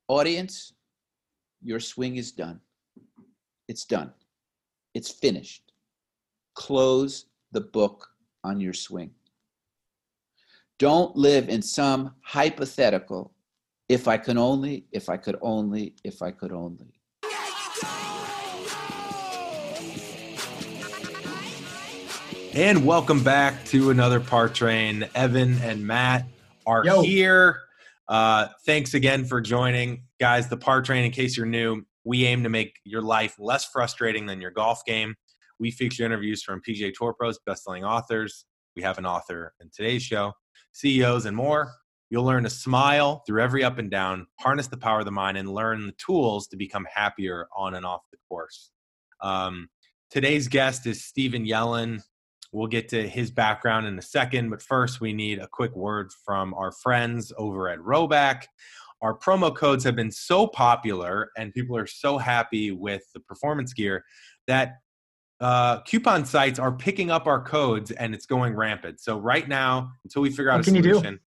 Audience, your swing is done. It's done. It's finished. Close the book on your swing. Don't live in some hypothetical, if I could only, if I could only, if I could only. And welcome back to another Par Train. Evan and Matt are here. Thanks again for joining. Guys, the Par Train, in case you're new, we aim to make your life less frustrating than your golf game. We feature interviews from PGA Tour pros, best-selling authors. We have an author in today's show, CEOs, and more. You'll learn to smile through every up and down, harness the power of the mind, and learn the tools to become happier on and off the course. Today's guest is Stephen Yellin. We'll get to his background in a second, but first we need a quick word from our friends over at Rhoback. Our promo codes have been so popular and people are so happy with the performance gear that coupon sites are picking up our codes and it's going rampant. So right now, until we figure out a solution,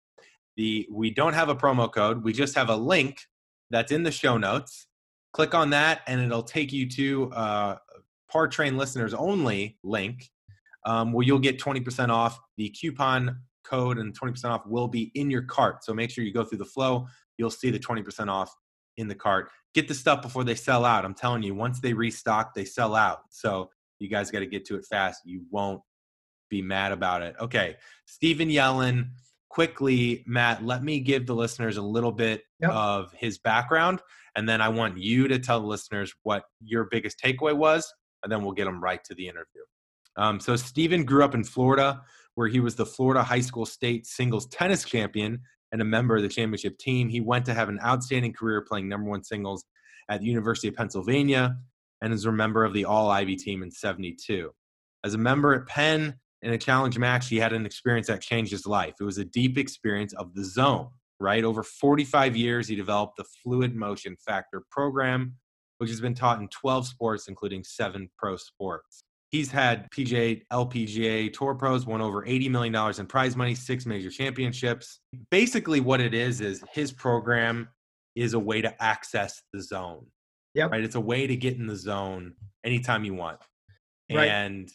we don't have a promo code. We just have a link that's in the show notes. Click on that and it'll take you to Par Train listeners only link. Where you'll get 20% off. The coupon code and 20% off will be in your cart. So make sure you go through the flow. You'll see the 20% off in the cart. Get the stuff before they sell out. I'm telling you, once they restock, they sell out. So you guys got to get to it fast. You won't be mad about it. Okay, Stephen Yellin. Quickly, Matt, let me give the listeners a little bit of his background. And then I want you to tell the listeners what your biggest takeaway was. And then we'll get them right to the interview. So Stephen grew up in Florida, where he was the Florida High School State singles tennis champion and a member of the championship team. He went to have an outstanding career playing number one singles at the University of Pennsylvania and is a member of the All-Ivy team in '72. As a member at Penn in a challenge match, he had an experience that changed his life. It was a deep experience of the zone, right? Over 45 years, he developed the Fluid Motion Factor program, which has been taught in 12 sports, including 7 pro sports. He's had PGA, LPGA Tour pros, won over $80 million in prize money, 6 major championships. Basically what it is his program is a way to access the zone. Yep. Right? It's a way to get in the zone anytime you want. Right. And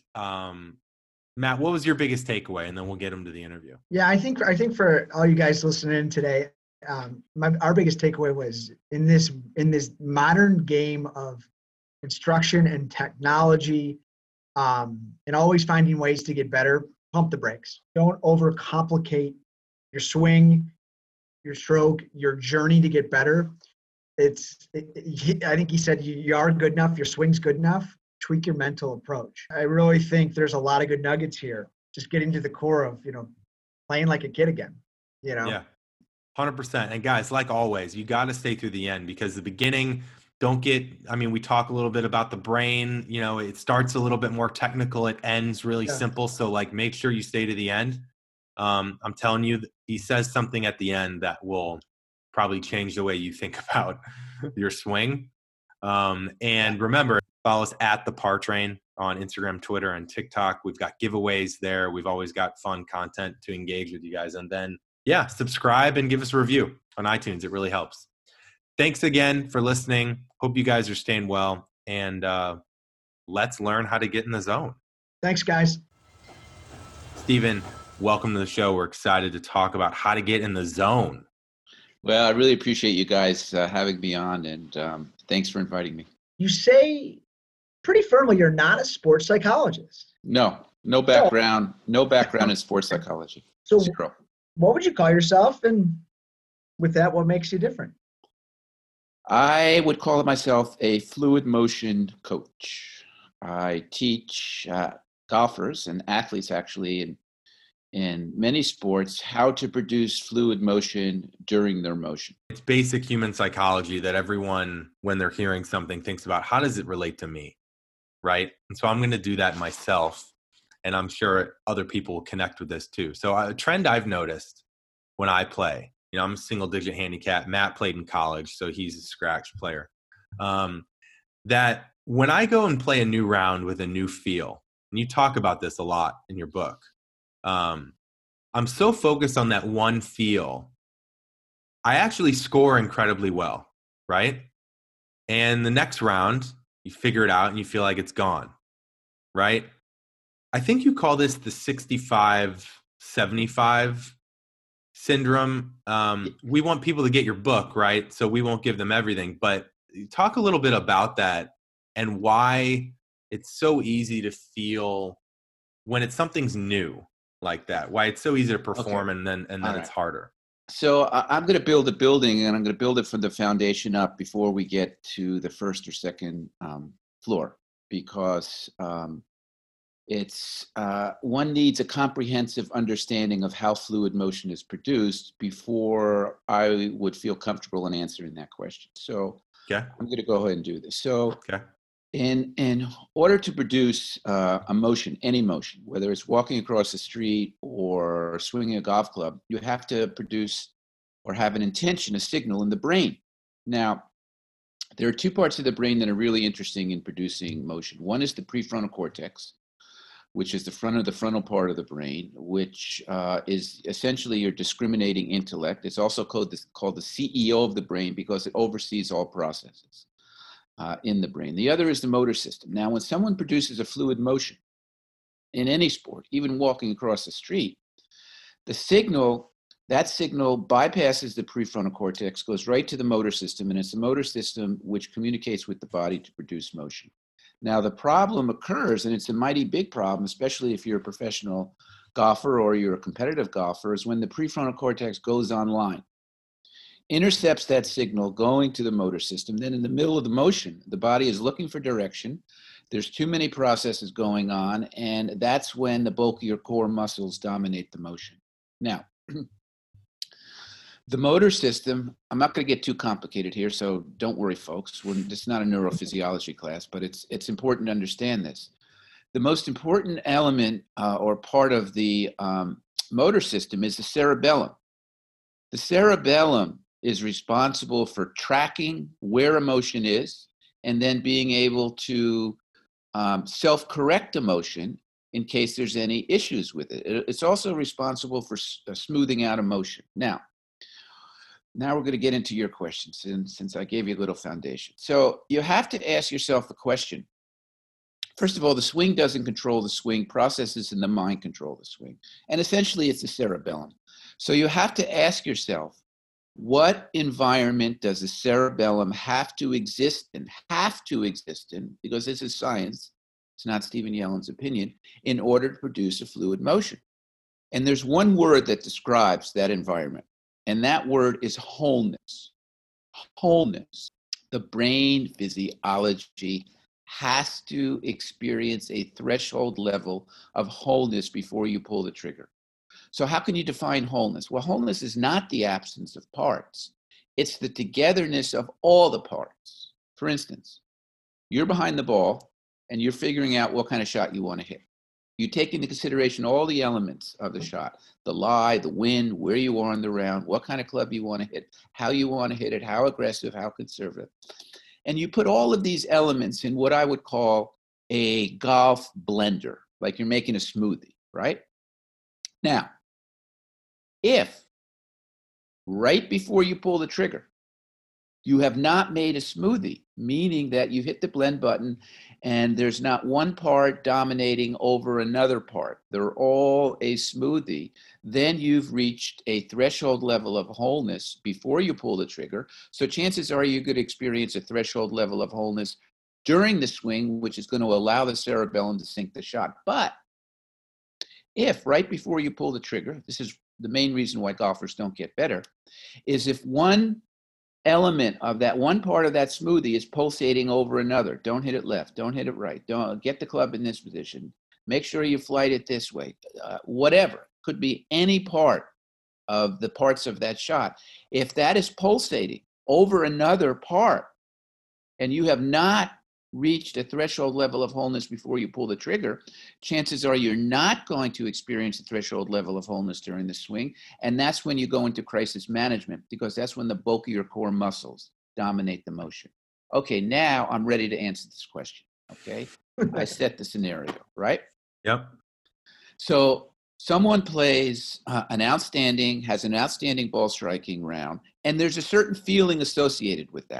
Matt, what was your biggest takeaway? And then we'll get him to the interview. Yeah, I think for all you guys listening in today, our biggest takeaway was in this modern game of instruction and technology, and always finding ways to get better, pump the brakes. Don't overcomplicate your swing, your stroke, your journey to get better. I think he said you are good enough, your swing's good enough. Tweak your mental approach. I really think there's a lot of good nuggets here. Just getting to the core of, playing like a kid again, Yeah, 100%. And guys, like always, you got to stay through the end because the beginning – we talk a little bit about the brain, it starts a little bit more technical. It ends really simple. So make sure you stay to the end. I'm telling you, he says something at the end that will probably change the way you think about your swing. And remember, follow us at the Par Train on Instagram, Twitter, and TikTok. We've got giveaways there. We've always got fun content to engage with you guys. And then, subscribe and give us a review on iTunes. It really helps. Thanks again for listening. Hope you guys are staying well. And let's learn how to get in the zone. Thanks, guys. Stephen, welcome to the show. We're excited to talk about how to get in the zone. Well, I really appreciate you guys having me on, and thanks for inviting me. You say pretty firmly you're not a sports psychologist. No background in sports psychology. So Zero. What would you call yourself? And with that, what makes you different? I would call myself a fluid motion coach. I teach golfers and athletes actually in many sports how to produce fluid motion during their motion. It's basic human psychology that everyone, when they're hearing something, thinks about how does it relate to me, right? And so I'm going to do that myself, and I'm sure other people will connect with this too. So a trend I've noticed when I play, I'm a single-digit handicap. Matt played in college, so he's a scratch player. That when I go and play a new round with a new feel, and you talk about this a lot in your book, I'm so focused on that one feel, I actually score incredibly well. right? And the next round, you figure it out and you feel like it's gone, right? I think you call this the 65-75 syndrome. We want people to get your book, right? So we won't give them everything, but talk a little bit about that and why it's so easy to feel when it's something's new like that, why it's so easy to perform and then it's harder. So I'm going to build a building, and I'm going to build it from the foundation up before we get to the first or second floor, because it's one needs a comprehensive understanding of how fluid motion is produced before I would feel comfortable in answering that question. So I'm going to go ahead and do this. So in order to produce a motion, any motion, whether it's walking across the street or swinging a golf club, you have to produce or have an intention, a signal in the brain. Now, there are two parts of the brain that are really interesting in producing motion. One is the prefrontal cortex, which is the front of the frontal part of the brain, which is essentially your discriminating intellect. It's also called the CEO of the brain because it oversees all processes in the brain. The other is the motor system. Now, when someone produces a fluid motion in any sport, even walking across the street, that signal bypasses the prefrontal cortex, goes right to the motor system, and it's the motor system which communicates with the body to produce motion. Now, the problem occurs, and it's a mighty big problem, especially if you're a professional golfer or you're a competitive golfer, is when the prefrontal cortex goes online, intercepts that signal going to the motor system. Then in the middle of the motion, the body is looking for direction. There's too many processes going on, and that's when the bulkier core muscles dominate the motion. Now, the motor system, I'm not going to get too complicated here, so don't worry, folks. This is not a neurophysiology class, but it's important to understand this. The most important element or part of the motor system is the cerebellum. The cerebellum is responsible for tracking where emotion is and then being able to self-correct emotion in case there's any issues with it. It's also responsible for smoothing out emotion. Now we're going to get into your questions, since I gave you a little foundation. So you have to ask yourself the question. First of all, the swing doesn't control the swing. Processes in the mind control the swing. And essentially, it's the cerebellum. So you have to ask yourself, what environment does the cerebellum have to exist in? Because this is science. It's not Stephen Yellen's opinion, in order to produce a fluid motion. And there's one word that describes that environment. And that word is wholeness. Wholeness. The brain physiology has to experience a threshold level of wholeness before you pull the trigger. So how can you define wholeness? Well, wholeness is not the absence of parts. It's the togetherness of all the parts. For instance, you're behind the ball and you're figuring out what kind of shot you want to hit. You take into consideration all the elements of the shot, the lie, the wind, where you are on the round, what kind of club you want to hit, how you want to hit it, how aggressive, how conservative. And you put all of these elements in what I would call a golf blender, like you're making a smoothie, right? Now, if right before you pull the trigger, you have not made a smoothie, meaning that you hit the blend button and there's not one part dominating over another part, they're all a smoothie, then you've reached a threshold level of wholeness before you pull the trigger. So chances are you're going to experience a threshold level of wholeness during the swing, which is going to allow the cerebellum to sink the shot. But if right before you pull the trigger, this is the main reason why golfers don't get better, is if one element of that one part of that smoothie is pulsating over another. Don't hit it left. Don't hit it right. Don't get the club in this position. Make sure you flight it this way. Whatever. Could be any part of the parts of that shot. If that is pulsating over another part and you have not reached a threshold level of wholeness before you pull the trigger, chances are you're not going to experience the threshold level of wholeness during the swing. And that's when you go into crisis management, because that's when the bulk of your core muscles dominate the motion. Okay, now I'm ready to answer this question. Okay, I set the scenario, right? Yep. So someone plays has an outstanding ball striking round, and there's a certain feeling associated with that.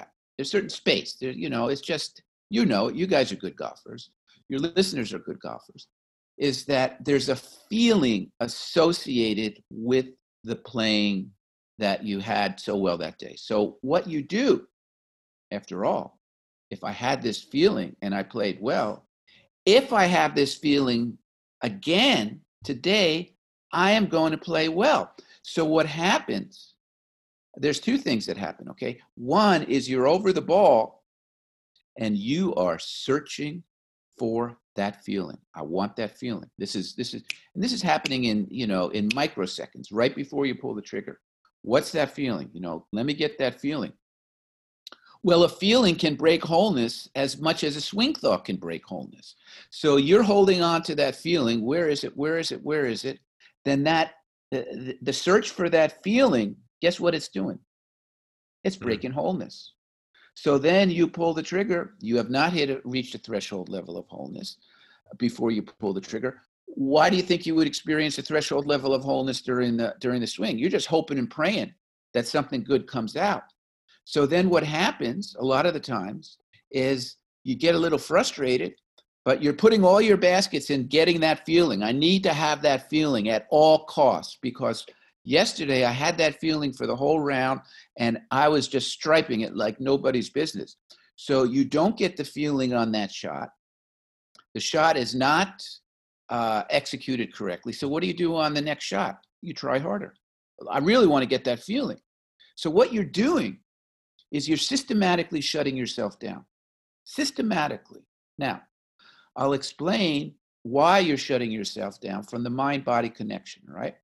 There's certain space. There, it's just, you guys are good golfers. Your listeners are good golfers. Is that there's a feeling associated with the playing that you had so well that day. So what you do, after all, if I had this feeling and I played well, if I have this feeling again today, I am going to play well. So what happens, there's two things that happen, okay? One is you're over the ball and you are searching for that feeling. I want that feeling. This is happening in microseconds, right before you pull the trigger. What's that feeling? Let me get that feeling. Well, a feeling can break wholeness as much as a swing thought can break wholeness. So you're holding on to that feeling. Where is it? Where is it? Where is it? Then the search for that feeling, guess what it's doing? It's breaking wholeness. So then you pull the trigger. You have not reached a threshold level of wholeness before you pull the trigger. Why do you think you would experience a threshold level of wholeness during the swing? You're just hoping and praying that something good comes out. So then what happens a lot of the times is you get a little frustrated, but you're putting all your baskets in getting that feeling. I need to have that feeling at all costs because yesterday I had that feeling for the whole round and I was just striping it like nobody's business. So you don't get the feeling on that shot. The shot is not executed correctly. So what do you do on the next shot? You try harder. I really want to get that feeling. So what you're doing is you're systematically shutting yourself down. Systematically. Now, I'll explain why you're shutting yourself down from the mind-body connection, right?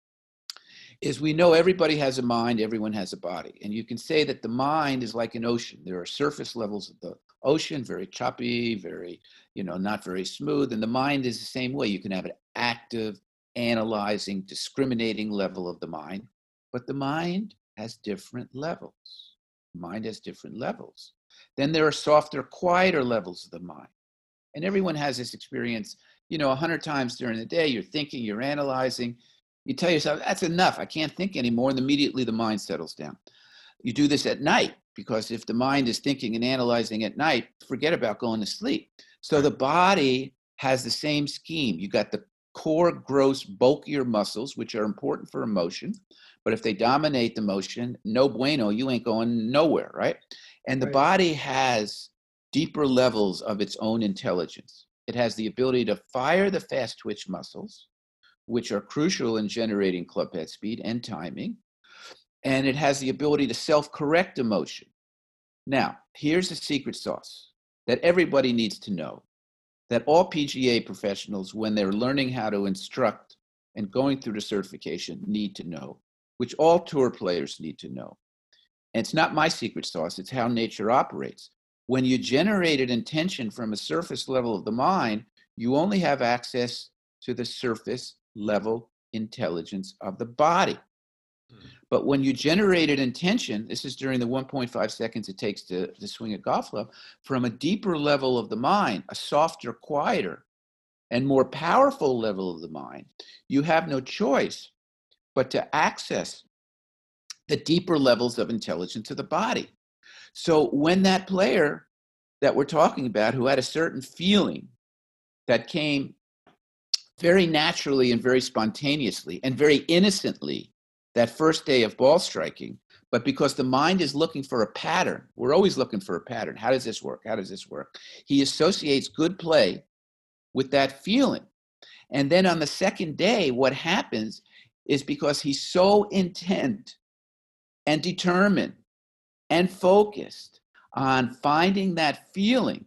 Is we know everybody has a mind, everyone has a body. And you can say that the mind is like an ocean. There are surface levels of the ocean, very choppy, very, not very smooth. And the mind is the same way. You can have an active, analyzing, discriminating level of the mind, but the mind has different levels. Mind has different levels. Then there are softer, quieter levels of the mind. And everyone has this experience, 100 times during the day. You're thinking, you're analyzing. You tell yourself, that's enough. I can't think anymore. And immediately the mind settles down. You do this at night because if the mind is thinking and analyzing at night, forget about going to sleep. So the body has the same scheme. You got the core, gross, bulkier muscles, which are important for emotion. But if they dominate the motion, no bueno, you ain't going nowhere, right? And the body has deeper levels of its own intelligence. It has the ability to fire the fast twitch muscles, which are crucial in generating club head speed and timing. And it has the ability to self-correct emotion. Now, here's the secret sauce that everybody needs to know, that all PGA professionals, when they're learning how to instruct and going through the certification, need to know, which all tour players need to know. And it's not my secret sauce, it's how nature operates. When you generate an intention from a surface level of the mind, you only have access to the surface level intelligence of the body. But when you generate an intention, this is during the 1.5 seconds it takes to swing a golf club, from a deeper level of the mind, a softer, quieter, and more powerful level of the mind, you have no choice but to access the deeper levels of intelligence of the body. So when that player that we're talking about, who had a certain feeling that came very naturally and very spontaneously and very innocently that first day of ball striking, but because the mind is looking for a pattern, we're always looking for a pattern. How does this work? How does this work? He associates good play with that feeling. And then on the second day, what happens is because he's so intent and determined and focused on finding that feeling,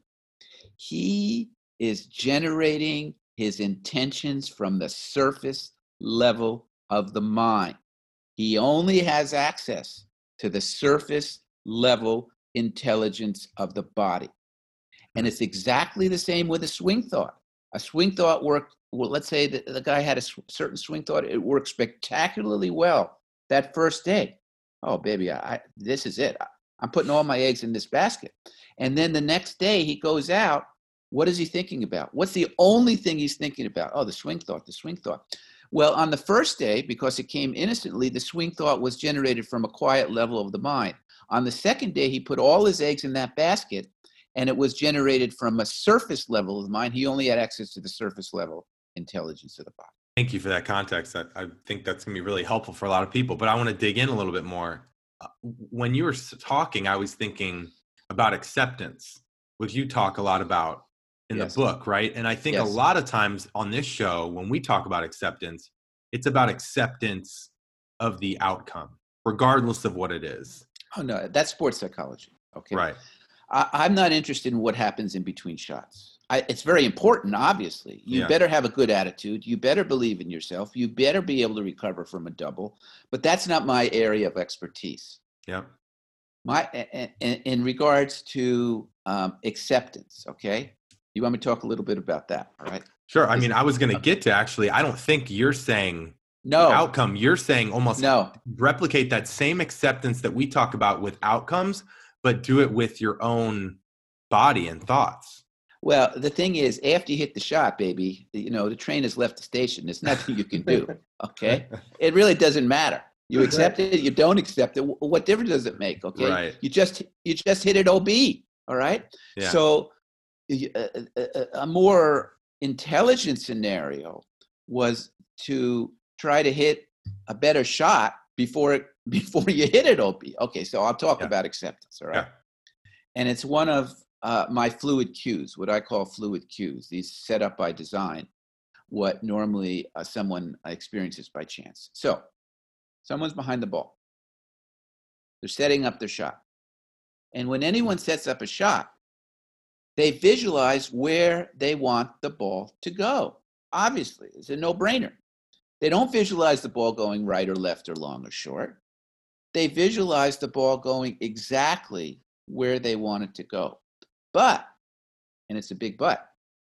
he is generating his intentions from the surface level of the mind. He only has access to the surface level intelligence of the body. And it's exactly the same with a swing thought. A swing thought worked, well, let's say that the guy had a certain swing thought, it worked spectacularly well that first day. Oh, baby, this is it. I'm putting all my eggs in this basket. And then the next day he goes out. What is he thinking about? What's the only thing he's thinking about? Oh, the swing thought, the swing thought. Well, on the first day, because it came innocently, the swing thought was generated from a quiet level of the mind. On the second day, he put all his eggs in that basket, and it was generated from a surface level of mind. He only had access to the surface level intelligence of the body. Thank you for that context. I think that's going to be really helpful for a lot of people, but I want to dig in a little bit more. When you were talking, I was thinking about acceptance, which you talk a lot about in the book, right? And I think a lot of times on this show, when we talk about acceptance, it's about acceptance of the outcome, regardless of what it is. Oh, no, that's sports psychology. Okay. Right. I'm not interested in what happens in between shots. It's very important, obviously. You better have a good attitude. You better believe in yourself. You better be able to recover from a double. But that's not my area of expertise. Yeah. In regards to acceptance, okay? You want me to talk a little bit about that, all right? Sure. I mean, I was going to get to actually, I don't think you're saying no outcome. You're saying almost replicate that same acceptance that we talk about with outcomes, but do it with your own body and thoughts. Well, the thing is, after you hit the shot, baby, the train has left the station. There's nothing you can do, okay? It really doesn't matter. You accept it, you don't accept it. What difference does it make, okay? Right. You just hit it OB, all right? Yeah. So a more intelligent scenario was to try to hit a better shot before you hit it OB. Okay, so I'll talk about acceptance, all right? Yeah. And it's one of my fluid cues, what I call fluid cues, these set up by design, what normally someone experiences by chance. So someone's behind the ball. They're setting up their shot. And when anyone sets up a shot, they visualize where they want the ball to go. Obviously, it's a no-brainer. They don't visualize the ball going right or left or long or short. They visualize the ball going exactly where they want it to go. But, and it's a big but,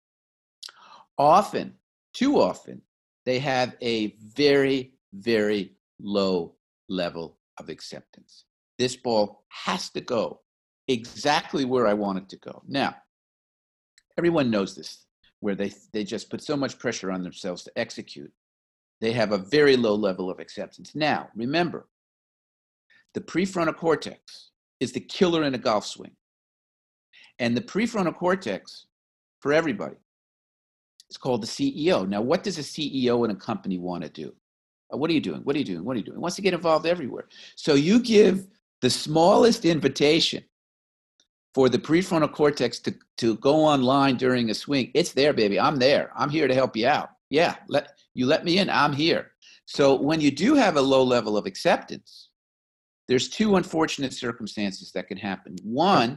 often, too often, they have a very, very low level of acceptance. This ball has to go exactly where I want it to go. Now, everyone knows this, where they just put so much pressure on themselves to execute. They have a very low level of acceptance. Now, remember, the prefrontal cortex is the killer in a golf swing. And the prefrontal cortex, for everybody, is called the CEO. Now, what does a CEO in a company want to do? What are you doing? What are you doing? What are you doing? He wants to get involved everywhere. So you give the smallest invitation for the prefrontal cortex to go online during a swing. It's there, baby. I'm there. I'm here to help you out. Yeah, let me in. I'm here. So when you do have a low level of acceptance, there's two unfortunate circumstances that can happen. One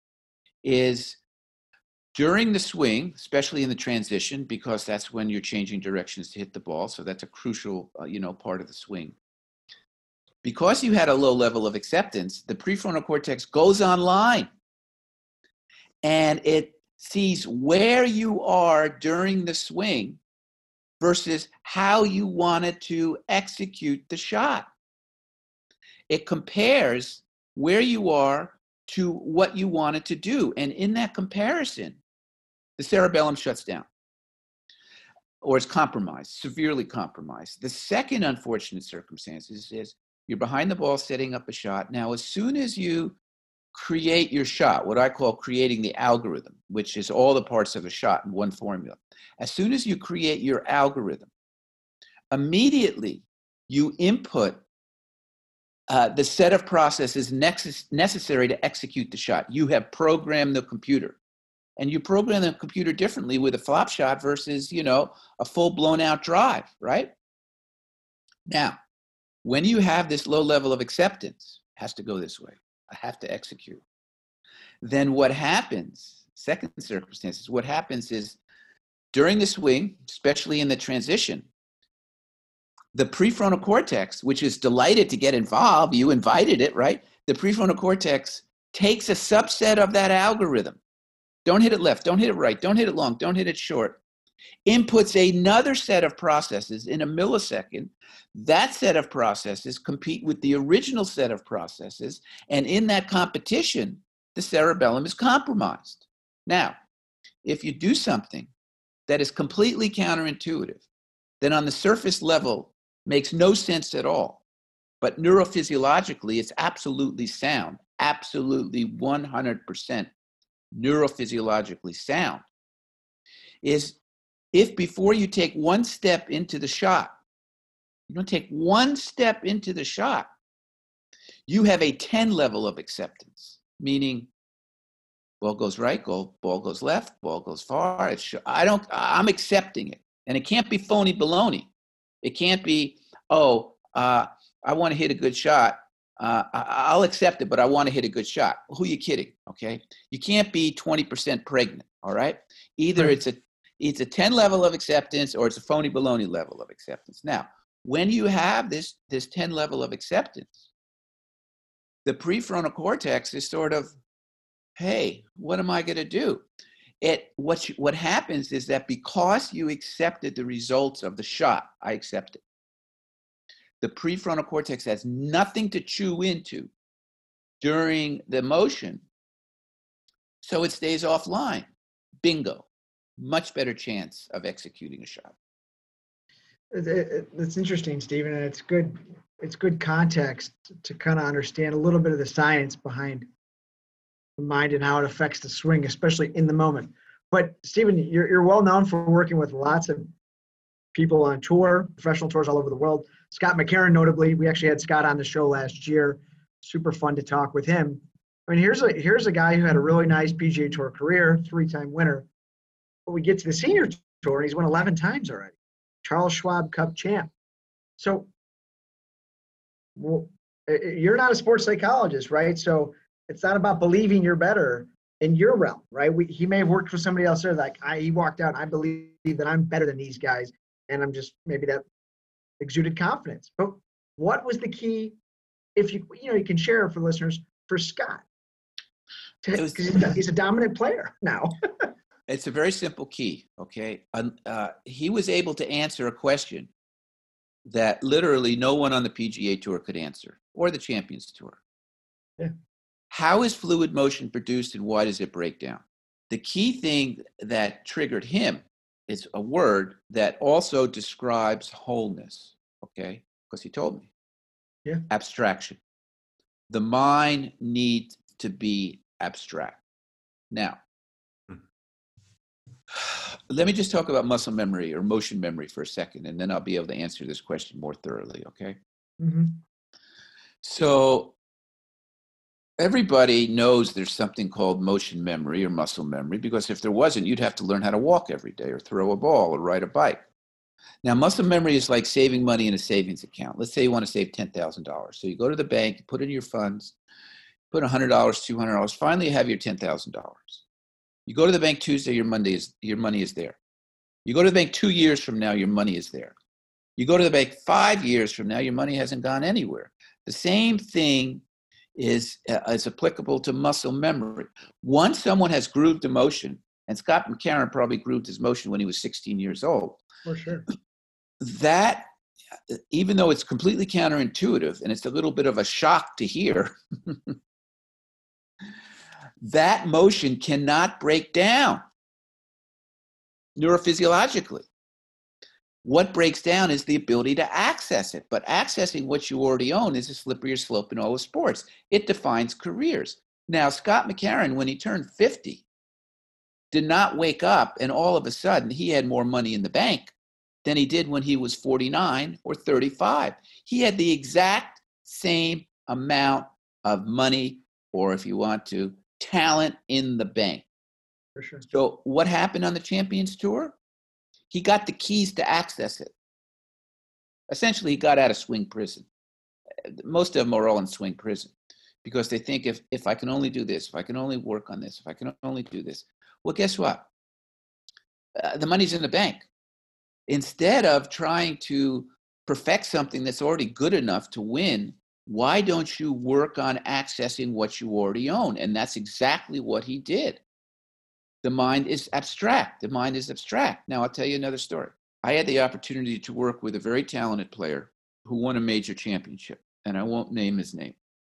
is during the swing, especially in the transition, because that's when you're changing directions to hit the ball. So that's a crucial, part of the swing. Because you had a low level of acceptance, the prefrontal cortex goes online and it sees where you are during the swing versus how you wanted to execute the shot. It compares where you are to what you wanted to do. And in that comparison, the cerebellum shuts down or is compromised, severely compromised. The second unfortunate circumstance is you're behind the ball setting up a shot. Now, as soon as you create your shot, what I call creating the algorithm, which is all the parts of a shot in one formula. As soon as you create your algorithm, immediately you input the set of processes necessary to execute the shot. You have programmed the computer. And you program the computer differently with a flop shot versus, a full blown out drive, right? Now, when you have this low level of acceptance, it has to go this way. I have to execute. Then what happens, second circumstance, is what happens is during the swing, especially in the transition, the prefrontal cortex, which is delighted to get involved, you invited it, right? The prefrontal cortex takes a subset of that algorithm. Don't hit it left, don't hit it right, don't hit it long, don't hit it short. Inputs another set of processes in a millisecond. That set of processes compete with the original set of processes. And in that competition, the cerebellum is compromised. Now, if you do something that is completely counterintuitive, then on the surface level makes no sense at all. But neurophysiologically, it's absolutely sound. absolutely 100% neurophysiologically sound, is if before you take one step into the shot, you don't take one step into the shot, you have a 10 level of acceptance, meaning ball goes right, ball goes left, ball goes far. I'm accepting it. And it can't be phony baloney. It can't be, I want to hit a good shot. I'll accept it, but I want to hit a good shot. Well, who are you kidding? Okay. You can't be 20% pregnant. All right. Either it's a 10 level of acceptance or it's a phony baloney level of acceptance. Now, when you have this 10 level of acceptance, the prefrontal cortex is sort of, hey, what am I going to do? What happens is that because you accepted the results of the shot, I accept it. The prefrontal cortex has nothing to chew into during the motion, so it stays offline. Bingo. Much better chance of executing a shot. It's interesting, Stephen, and it's good context to kind of understand a little bit of the science behind the mind and how it affects the swing, especially in the moment. But Stephen, you're well known for working with lots of people on tour, professional tours all over the world. Scott McCarron, notably, we actually had Scott on the show last year. Super fun to talk with him. I mean, here's a guy who had a really nice PGA Tour career, 3-time winner. But we get to the senior tour, and he's won 11 times already. Charles Schwab Cup champ. So, well, you're not a sports psychologist, right? So it's not about believing you're better in your realm, right? He may have worked for somebody else there. Like he walked out, I believe that I'm better than these guys, and I'm just maybe that exuded confidence. But what was the key? If you can share for listeners for Scott, because he's a dominant player now. It's a very simple key, okay? He was able to answer a question that literally no one on the PGA Tour could answer, or the Champions Tour. Yeah. How is fluid motion produced and why does it break down? The key thing that triggered him is a word that also describes wholeness, okay? Because he told me. Yeah. Abstraction. The mind needs to be abstract. Now, let me just talk about muscle memory or motion memory for a second, and then I'll be able to answer this question more thoroughly, okay? Mm-hmm. So everybody knows there's something called motion memory or muscle memory, because if there wasn't, you'd have to learn how to walk every day or throw a ball or ride a bike. Now, muscle memory is like saving money in a savings account. Let's say you want to save $10,000. So you go to the bank, you put in your funds, put $100, $200. Finally, you have your $10,000. You go to the bank Tuesday, your money is there. You go to the bank 2 years from now, your money is there. You go to the bank 5 years from now, your money hasn't gone anywhere. The same thing is applicable to muscle memory. Once someone has grooved a motion, and Scott McCarron probably grooved his motion when he was 16 years old. For sure. That, even though it's completely counterintuitive and it's a little bit of a shock to hear, that motion cannot break down neurophysiologically. What breaks down is the ability to access it. But accessing what you already own is a slipperier slope in all the sports. It defines careers. Now, Scott McCarron, when he turned 50, did not wake up and all of a sudden he had more money in the bank than he did when he was 49 or 35. He had the exact same amount of money, or if you want to, talent in the bank. For sure. So what happened on the Champions Tour? He got the keys to access it. Essentially, he got out of swing prison. Most of them are all in swing prison because they think if I can only do this, if I can only work on this, if I can only do this. Well, guess what? The money's in the bank. Instead of trying to perfect something that's already good enough to win, why don't you work on accessing what you already own? And that's exactly what he did. The mind is abstract. The mind is abstract. Now, I'll tell you another story. I had the opportunity to work with a very talented player who won a major championship, and I won't name his name.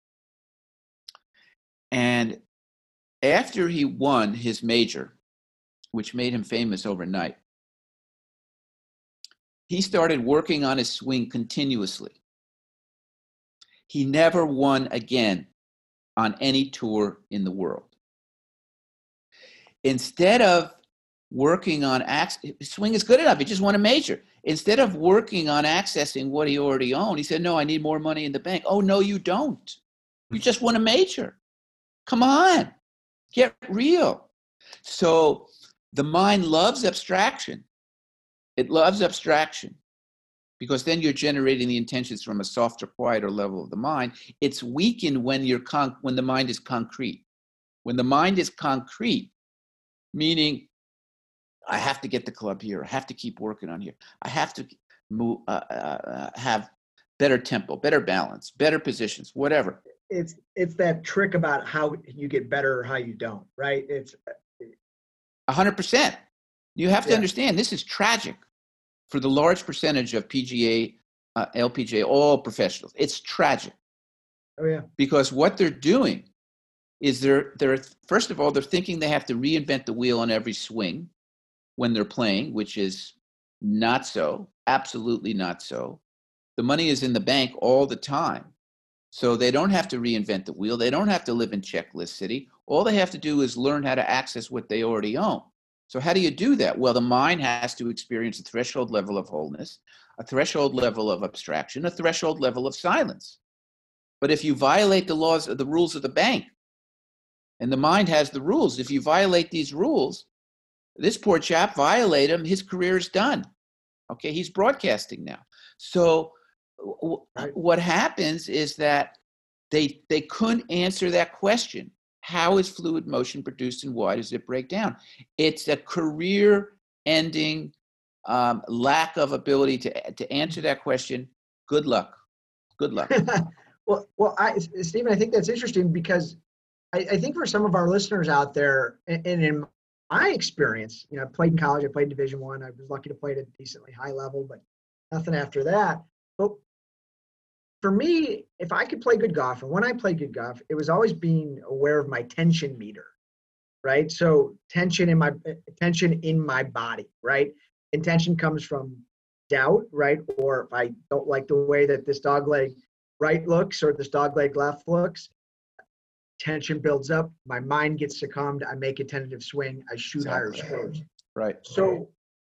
And after he won his major, which made him famous overnight, he started working on his swing continuously. He never won again on any tour in the world. Instead of working on swing is good enough. He just won a major. Instead of working on accessing what he already owned, he said, no, I need more money in the bank. Oh, no, you don't. You just won a major. Come on, get real. So the mind loves abstraction. It loves abstraction because then you're generating the intentions from a softer, quieter level of the mind. It's weakened when when the mind is concrete. When the mind is concrete, meaning I have to get the club here. I have to keep working on here. I have to move, have better tempo, better balance, better positions, whatever. It's that trick about how you get better or how you don't, right? It's 100%. You have to understand this is tragic for the large percentage of PGA, LPGA, all professionals. It's tragic. Oh yeah. Because what they're doing is they're first of all, they're thinking they have to reinvent the wheel on every swing when they're playing, which is not so, absolutely not so. The money is in the bank all the time. So they don't have to reinvent the wheel. They don't have to live in checklist city. All they have to do is learn how to access what they already own. So how do you do that? Well, the mind has to experience a threshold level of wholeness, a threshold level of abstraction, a threshold level of silence. But if you violate the laws of the rules of the bank, and the mind has the rules, if you violate these rules, this poor chap violated them, his career is done. Okay, he's broadcasting now. So what happens is that they couldn't answer that question. How is fluid motion produced and why does it break down? It's a career-ending lack of ability to answer that question. Good luck. Good luck. well, Stephen, I think that's interesting because I think for some of our listeners out there, and in my experience, I played in college, I played Division I. I was lucky to play at a decently high level, but nothing after that. But for me, if I could play good golf, and when I played good golf, it was always being aware of my tension meter, right? So tension in my body, right? And tension comes from doubt, right? Or if I don't like the way that this dog leg right looks or this dog leg left looks, tension builds up, my mind gets succumbed, I make a tentative swing, I shoot higher scores. Right. So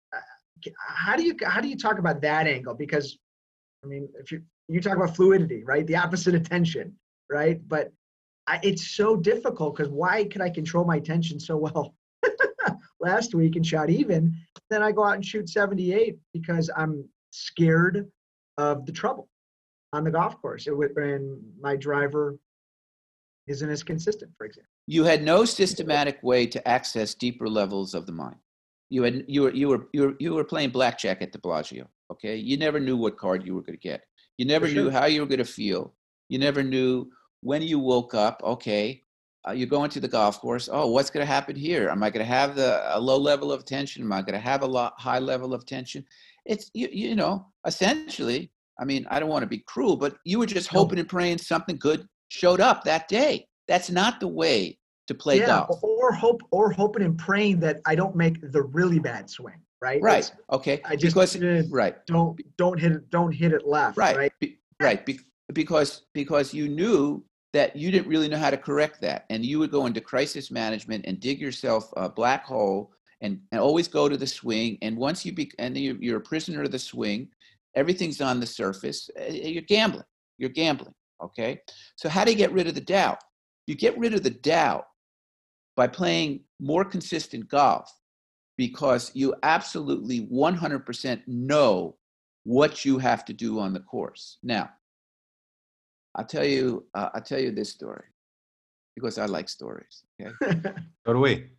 how do you talk about that angle? Because I mean, if you talk about fluidity, right? The opposite of tension, right? But it's so difficult because why could I control my tension so well last week and shot even? Then I go out and shoot 78 because I'm scared of the trouble on the golf course. And my driver isn't as consistent, for example. You had no systematic way to access deeper levels of the mind. You were playing blackjack at the Bellagio. Okay, you never knew what card you were going to get. You never knew how you were going to feel. You never knew when you woke up. Okay, you're going to the golf course. Oh, what's going to happen here? Am I going to have a low level of tension? Am I going to have a high level of tension? It's you know essentially. I mean, I don't want to be cruel, but you were just hoping and praying something good showed up that day. That's not the way to play golf. Or hoping and praying that I don't make the really bad swing. Right. Right. Okay. I just don't hit it left. Right. Right. Because you knew that you didn't really know how to correct that, and you would go into crisis management and dig yourself a black hole, and always go to the swing. And once you're a prisoner of the swing, everything's on the surface. You're gambling. Okay. So how do you get rid of the doubt? You get rid of the doubt by playing more consistent golf, because you absolutely 100% know what you have to do on the course. Now, I'll tell you this story because I like stories. Okay. So do we.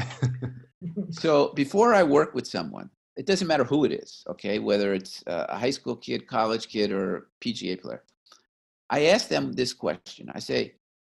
So before I work with someone, it doesn't matter who it is. Okay, whether it's a high school kid, college kid, or PGA player, I ask them this question. I say,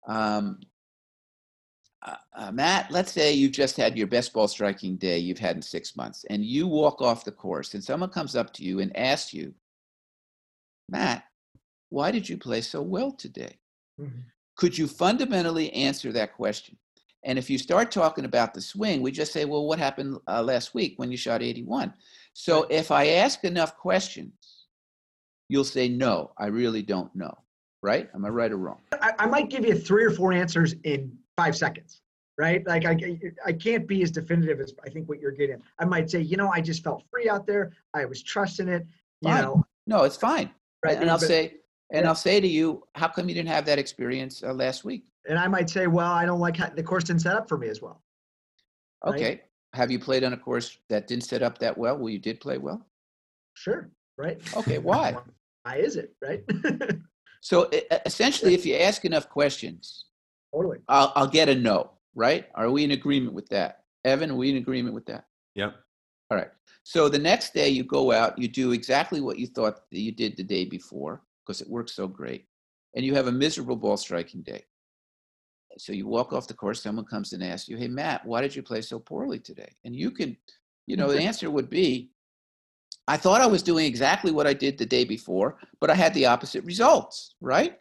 Matt, let's say you just had your best ball striking day you've had in 6 months, and you walk off the course and someone comes up to you and asks you, Matt, why did you play so well today? Mm-hmm. Could you fundamentally answer that question? And if you start talking about the swing, we just say, well, what happened last week when you shot 81? So if I ask enough questions, you'll say, no, I really don't know. right? Am I right or wrong? I might give you 3 or 4 answers in 5 seconds, right? Like I can't be as definitive as I think what you're getting. I might say, I just felt free out there. I was trusting it, Fine. No, it's fine. Right. And I'll say, yeah. I'll say to you, how come you didn't have that experience last week? And I might say, well, I don't like how the course didn't set up for me as well. Okay. Right? Have you played on a course that didn't set up that well? Well, you did play well? Sure. Right. Okay. Why? Why is it? Right. So essentially, if you ask enough questions, totally, I'll get a no, right? Are we in agreement with that? Evan, are we in agreement with that? Yep. All right. So the next day you go out, you do exactly what you thought that you did the day before because it works so great. And you have a miserable ball striking day. So you walk off the course, someone comes and asks you, hey, Matt, why did you play so poorly today? And you can, the answer would be, I thought I was doing exactly what I did the day before, but I had the opposite results, right?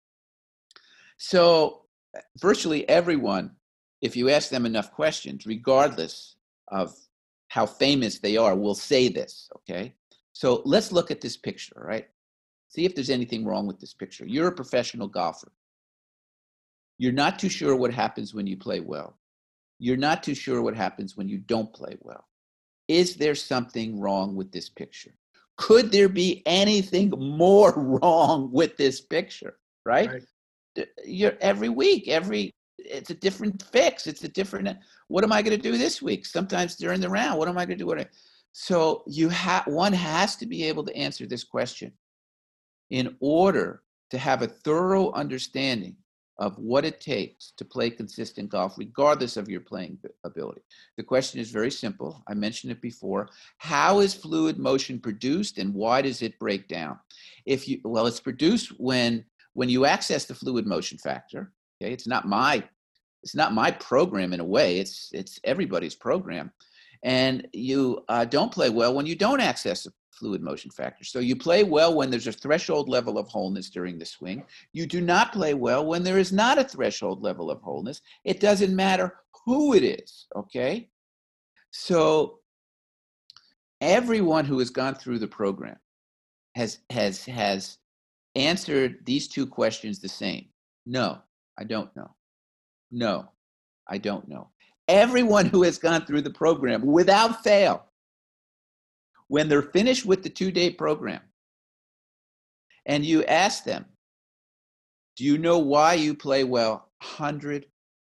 So virtually everyone, if you ask them enough questions, regardless of how famous they are, will say this, okay? So let's look at this picture, right? See if there's anything wrong with this picture. You're a professional golfer. You're not too sure what happens when you play well. You're not too sure what happens when you don't play well. Is there something wrong with this picture? Could there be anything more wrong with this picture, right? You're every week, it's a different fix. It's a different, what am I going to do this week? Sometimes during the round, what am I going to do? So one has to be able to answer this question in order to have a thorough understanding of what it takes to play consistent golf, regardless of your playing ability. The question is very simple. I mentioned it before. How is fluid motion produced and why does it break down? It's produced when you access the fluid motion factor. Okay, it's not my program in a way. It's everybody's program, and you don't play well when you don't access the fluid motion factor. So you play well when there's a threshold level of wholeness during the swing. You do not play well when there is not a threshold level of wholeness. It doesn't matter who it is, okay? So everyone who has gone through the program has answered these 2 questions the same. No, I don't know. No, I don't know. Everyone who has gone through the program without fail, when they're finished with the 2-day program and you ask them, do you know why you play well? 100%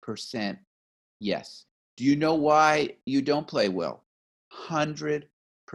yes. Do you know why you don't play well? 100%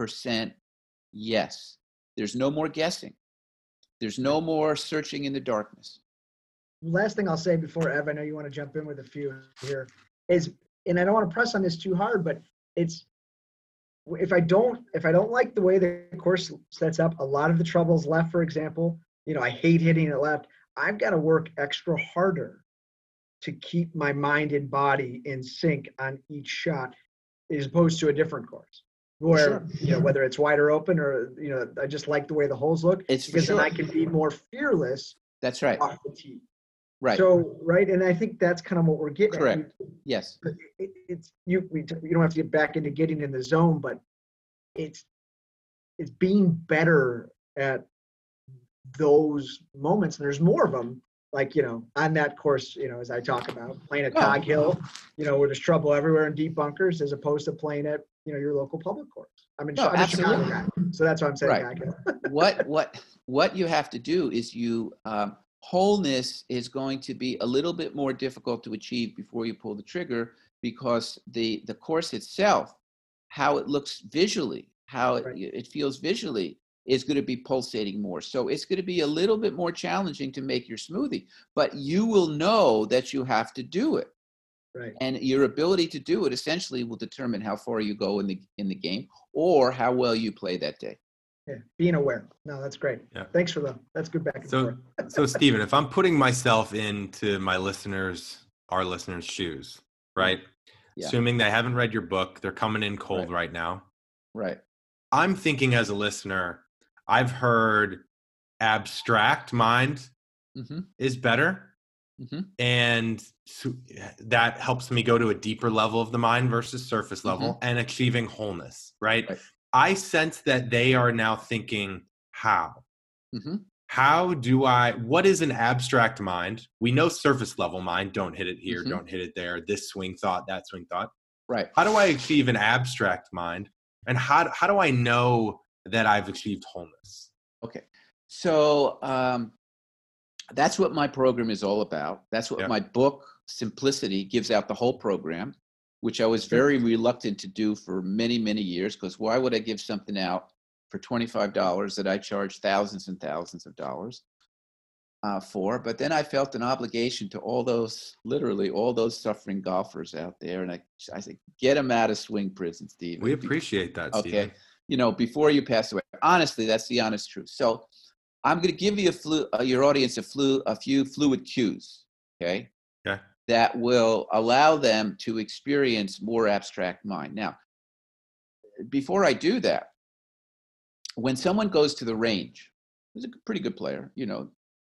yes. There's no more guessing. There's no more searching in the darkness. Last thing I'll say before, Ev, I know you want to jump in with a few here, is, and I don't want to press on this too hard, but it's, if I don't like the way the course sets up, a lot of the troubles left, for example, I hate hitting it left. I've got to work extra harder to keep my mind and body in sync on each shot, as opposed to a different course where, whether it's wide or open or, I just like the way the holes look. It's because then I can be more fearless. That's right. Off the tee. Right. So, right. And I think that's kind of what we're getting Correct. at. Yes. You don't have to get back into getting in the zone, but it's being better at those moments. And there's more of them, like, on that course, as I talk about playing at Cog Hill, where there's trouble everywhere in deep bunkers, as opposed to playing at, your local public course. I'm a Chicago guy, so that's why I'm saying Cog Hill. What you have to do is wholeness is going to be a little bit more difficult to achieve before you pull the trigger, because the course itself, how it looks visually, how it feels visually, is going to be pulsating more. So it's going to be a little bit more challenging to make your smoothie, but you will know that you have to do it. Right. And your ability to do it essentially will determine how far you go in the game or how well you play that day. Yeah, being aware. No, that's great. Yeah. Thanks for that's good back and forth. So Stephen, if I'm putting myself into our listeners' shoes, right? Yeah. Assuming they haven't read your book, they're coming in cold right now. Right. I'm thinking as a listener, I've heard abstract mind is better. Mm-hmm. And so that helps me go to a deeper level of the mind versus surface level and achieving wholeness, right? I sense that they are now thinking how. what is an abstract mind? We know surface level mind, don't hit it here, don't hit it there, this swing thought, that swing thought. Right. How do I achieve an abstract mind? And how do I know that I've achieved wholeness? Okay. So that's what my program is all about. That's what my book, Simplicity, gives out the whole program, which I was very reluctant to do for many, many years, because why would I give something out for $25 that I charge thousands and thousands of dollars for? But then I felt an obligation to literally all those suffering golfers out there. And I said, get them out of swing prison, Steve. We appreciate that, Stephen. Okay. You know, before you pass away. Honestly, that's the honest truth. So I'm going to give you your audience a few fluid cues, okay? Okay. That will allow them to experience more abstract mind. Now, before I do that, when someone goes to the range, who's a pretty good player, you know,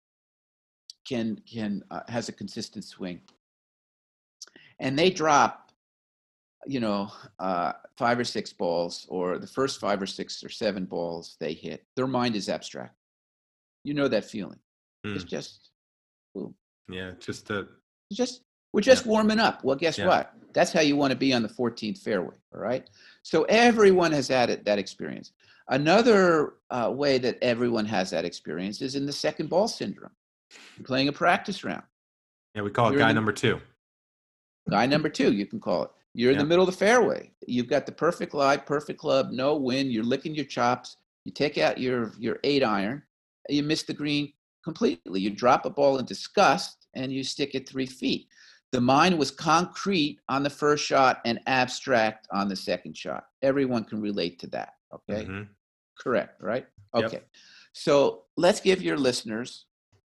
has a consistent swing, and they drop, you know, 5 or 6 balls, or the first 5 or 6 or 7 balls they hit, their mind is abstract. You know that feeling. It's just, boom. Yeah, we're just warming up. Well, guess what? That's how you want to be on the 14th fairway, all right? So everyone has had that experience. Another way that everyone has that experience is in the second ball syndrome. You're playing a practice round. Yeah, we call it guy number 2. Guy number 2, you can call it. You're in the middle of the fairway. You've got the perfect lie, perfect club, no wind. You're licking your chops. You take out your 8-iron. You miss the green completely. You drop a ball in disgust and you stick it 3 feet. The mind was concrete on the first shot and abstract on the second shot. Everyone can relate to that. Okay. Mm-hmm. Correct. Right. Okay. Yep. So let's give your listeners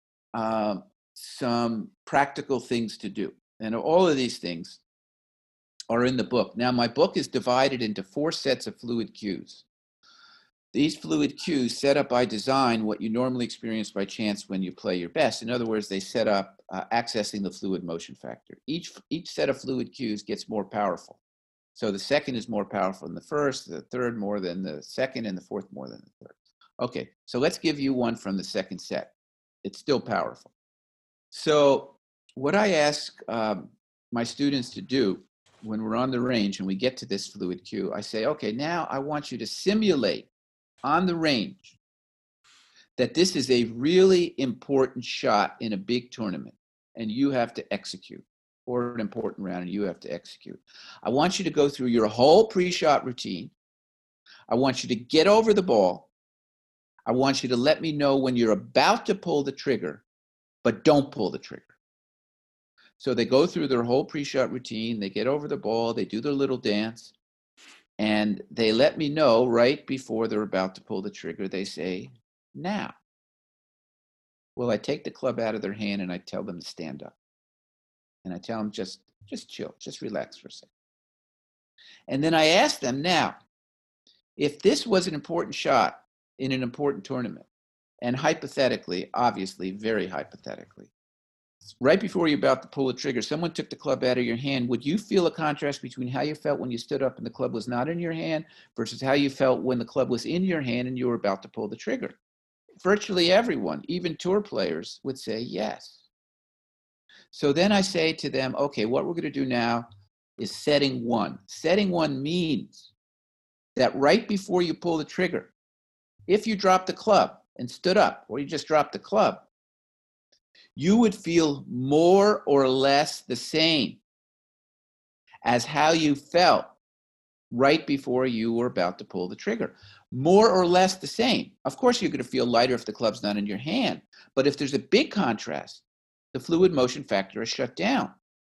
some practical things to do. And all of these things are in the book. Now, my book is divided into 4 sets of fluid cues. These fluid cues set up by design what you normally experience by chance when you play your best. In other words, they set up accessing the fluid motion factor. Each set of fluid cues gets more powerful. So the second is more powerful than the first, the third more than the second, and the fourth more than the third. Okay, so let's give you one from the second set. It's still powerful. So what I ask my students to do when we're on the range and we get to this fluid cue, I say, okay, now I want you to simulate on the range that this is a really important shot in a big tournament and you have to execute, or an important round and you have to execute. I want you to go through your whole pre-shot routine. I want you to get over the ball. I want you to let me know when you're about to pull the trigger, but don't pull the trigger. So they go through their whole pre-shot routine, they get over the ball, they do their little dance, and they let me know right before they're about to pull the trigger. They say, now. Well, I take the club out of their hand and I tell them to stand up. And I tell them, just chill, just relax for a second. And then I ask them, now, if this was an important shot in an important tournament, and hypothetically, obviously, very hypothetically, right before you're about to pull the trigger, someone took the club out of your hand, would you feel a contrast between how you felt when you stood up and the club was not in your hand versus how you felt when the club was in your hand and you were about to pull the trigger? Virtually everyone, even tour players, would say yes. So then I say to them, okay, what we're going to do now is setting 1. Setting 1 means that right before you pull the trigger, if you drop the club and stood up, or you just dropped the club, you would feel more or less the same as how you felt right before you were about to pull the trigger. More or less the same. Of course, you're going to feel lighter if the club's not in your hand. But if there's a big contrast, the fluid motion factor is shut down.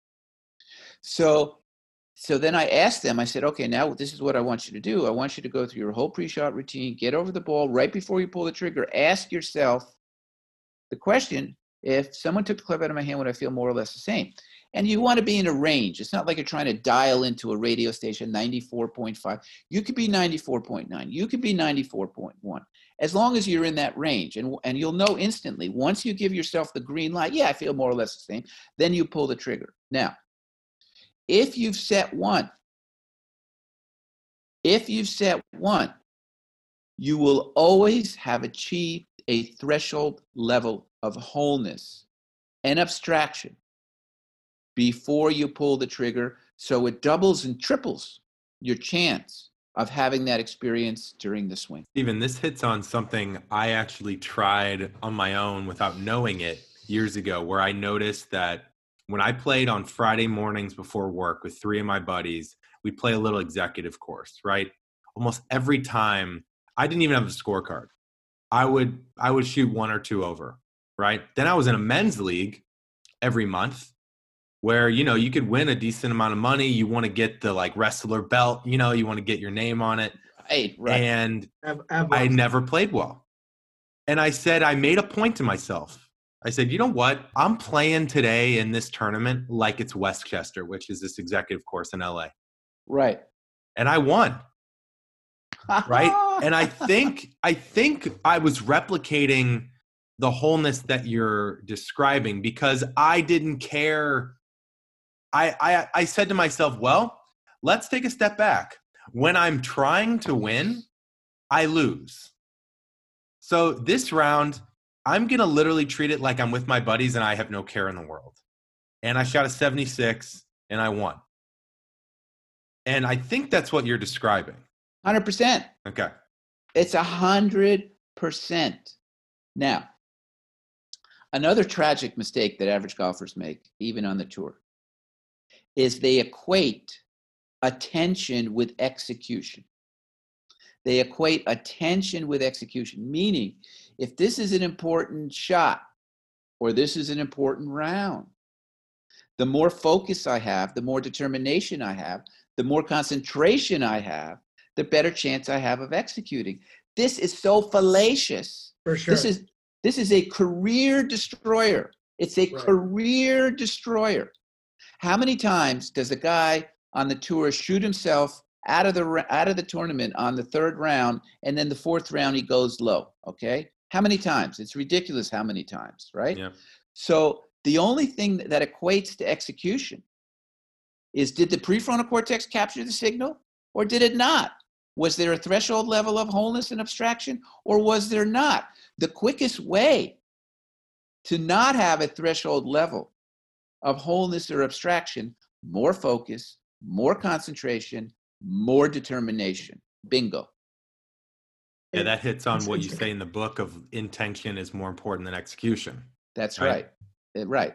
So then I asked them, I said, okay, now this is what I want you to do. I want you to go through your whole pre-shot routine, get over the ball right before you pull the trigger. Ask yourself the question, if someone took the club out of my hand, would I feel more or less the same? And you want to be in a range. It's not like you're trying to dial into a radio station, 94.5. You could be 94.9. You could be 94.1. As long as you're in that range. And you'll know instantly, once you give yourself the green light, yeah, I feel more or less the same, then you pull the trigger. Now, if you've set 1, you will always have achieved a threshold level of wholeness and abstraction before you pull the trigger, so it doubles and triples your chance of having that experience during the swing. Steven, this hits on something I actually tried on my own without knowing it years ago, where I noticed that when I played on Friday mornings before work with 3 of my buddies, we play a little executive course, right? Almost every time, I didn't even have a scorecard. I would shoot 1 or 2 over, right? Then I was in a men's league every month where, you could win a decent amount of money. You want to get the like wrestler belt, you want to get your name on it. Right. And I never played well. And I said, I made a point to myself. I said, you know what? I'm playing today in this tournament like it's Westchester, which is this executive course in LA. Right. And I won. Right. And I think I was replicating the wholeness that you're describing because I didn't care. I said to myself, well, let's take a step back. When I'm trying to win, I lose. So this round, I'm going to literally treat it like I'm with my buddies and I have no care in the world. And I shot a 76 and I won. And I think that's what you're describing. 100%. Okay. It's 100%. Now, another tragic mistake that average golfers make, even on the tour, is they equate attention with execution. They equate attention with execution, meaning if this is an important shot or this is an important round, the more focus I have, the more determination I have, the more concentration I have, the better chance I have of executing. This is so fallacious. For sure. This is a career destroyer. It's a career destroyer. How many times does a guy on the tour shoot himself out of the tournament on the 3rd round, and then the 4th round he goes low? Okay, how many times? It's ridiculous how many times, right? Yeah. So the only thing that equates to execution is, did the prefrontal cortex capture the signal or did it not? Was there a threshold level of wholeness and abstraction or was there not? The quickest way to not have a threshold level of wholeness or abstraction, more focus, more concentration, more determination. Bingo. Yeah, that hits on what you say in the book of intention is more important than execution. That's right. Right.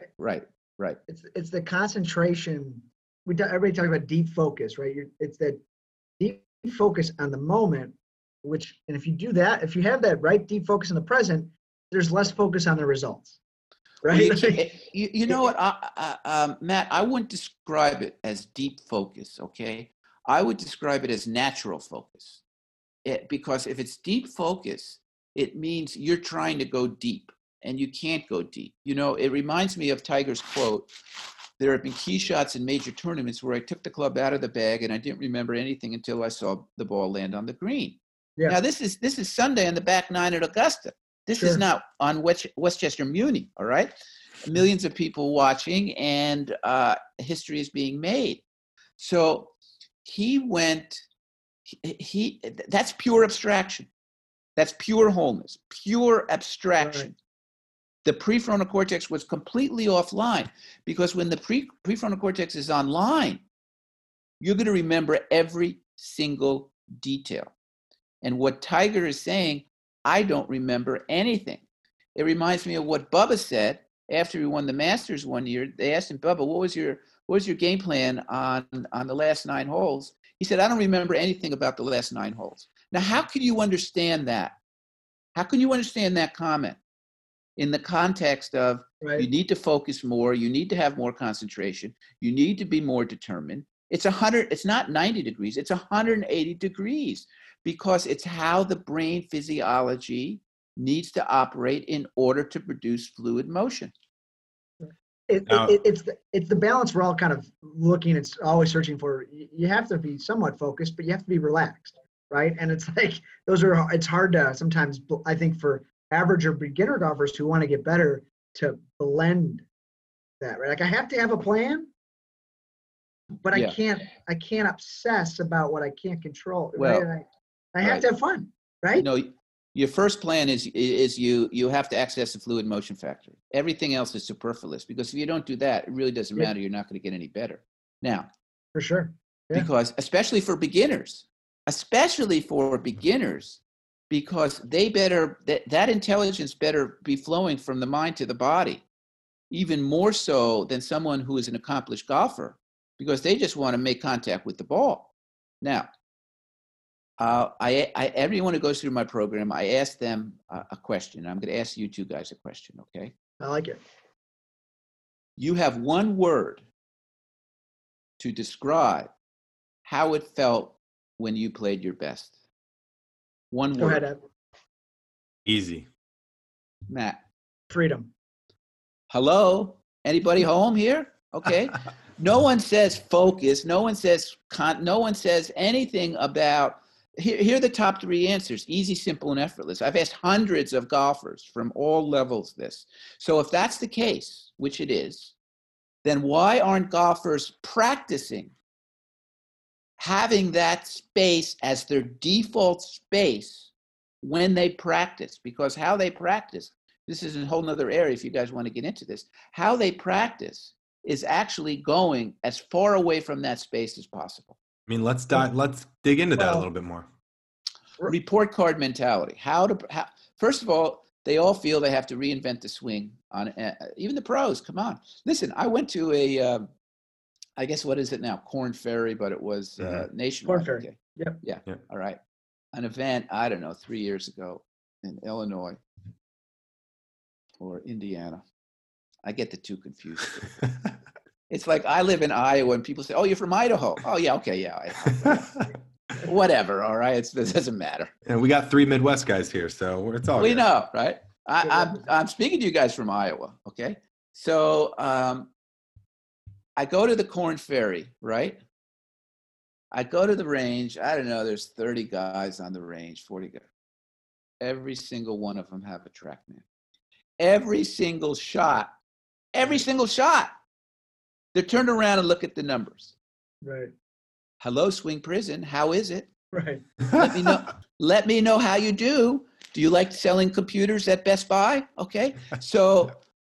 It's the concentration. Everybody talks about deep focus, right? It's that deep focus on the moment, and if you do that, if you have that right deep focus in the present, there's less focus on the results, right? Well, you know what, Matt, I wouldn't describe it as deep focus, okay? I would describe it as natural focus. Because if it's deep focus, it means you're trying to go deep and you can't go deep. It reminds me of Tiger's quote, there have been key shots in major tournaments where I took the club out of the bag and I didn't remember anything until I saw the ball land on the green. Yeah. Now this is Sunday on the back 9 at Augusta. This is not on Westchester Muni, all right? Millions of people watching and history is being made. So that's pure abstraction. That's pure wholeness, pure abstraction. Right. The prefrontal cortex was completely offline because when the prefrontal cortex is online, you're going to remember every single detail. And what Tiger is saying, I don't remember anything. It reminds me of what Bubba said after he won the Masters one year. They asked him, Bubba, what was your game plan on the last 9 holes? He said, I don't remember anything about the last 9 holes. Now, how can you understand that? How can you understand that comment in the context of you need to focus more, you need to have more concentration, you need to be more determined? It's not 90 degrees, it's 180 degrees because it's how the brain physiology needs to operate in order to produce fluid motion. It's the balance we're all kind of looking and always searching for. You have to be somewhat focused, but you have to be relaxed, right? And it's like it's hard to sometimes, I think, for average or beginner golfers who want to get better to blend that, right? Like I have to have a plan, but I can't obsess about what I can't control, right? And I have to have fun, right? Your first plan is you have to access the fluid motion factor. Everything else is superfluous, because if you don't do that, it really doesn't matter. You're not going to get any better. Now, For sure. Yeah. because especially for beginners, because that intelligence better be flowing from the mind to the body, even more so than someone who is an accomplished golfer, because they just want to make contact with the ball. Now, everyone who goes through my program, I ask them a question. I'm going to ask you two guys a question, okay? I like it. You have one word to describe how it felt when you played your best. One word. Go ahead, Ed. Easy. Matt. Freedom. Hello? Anybody home here? Okay. No one says focus. No one says anything about. Here are the top three answers: easy, simple, and effortless. I've asked hundreds of golfers from all levels this. So if that's the case, which it is, then why aren't golfers practicing having that space as their default space when they practice? Because how they practice, this is a whole nother area if you guys want to get into this, how they practice is actually going as far away from that space as possible. I mean, let's dig into that a little bit more. Report card mentality. First of all, they all feel they have to reinvent the swing. Even the pros, come on. Listen, I went to I guess what is it now? Korn Ferry, but it was Nationwide. Korn Ferry. Okay. Yeah. All right. An event, I don't know, 3 years ago in Illinois or Indiana. I get the two confused. It's like I live in Iowa and people say, "Oh, you're from Idaho." Oh, yeah, okay, yeah. Whatever, all right? It doesn't matter. And we got 3 Midwest guys here, so it's all good. We know, right? I'm speaking to you guys from Iowa, okay? So I go to the Korn Ferry, right? I go to the range. I don't know, there's 30 guys on the range, 40 guys. Every single one of them have a TrackMan. Every single shot. They're turned around and look at the numbers. Right. Hello, Swing Prison. How is it? Right. Let me know how you do. Do you like selling computers at Best Buy? Okay. So